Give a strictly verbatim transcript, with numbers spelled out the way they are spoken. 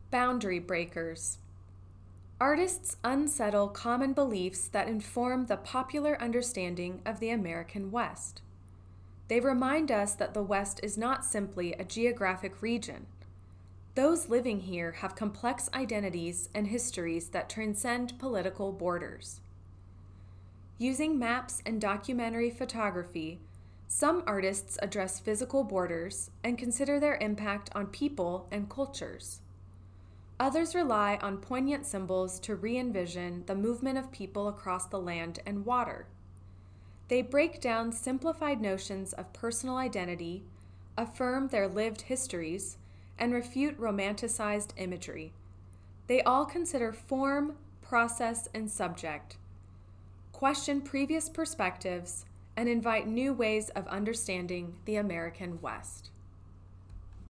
Boundary breakers. Artists unsettle common beliefs that inform the popular understanding of the American West. They remind us that the West is not simply a geographic region. Those living here have complex identities and histories that transcend political borders. Using maps and documentary photography, some artists address physical borders and consider their impact on people and cultures. Others rely on poignant symbols to re-envision the movement of people across the land and water. They break down simplified notions of personal identity, affirm their lived histories, and refute romanticized imagery. They all consider form, process, and subject, question previous perspectives, and invite new ways of understanding the American West.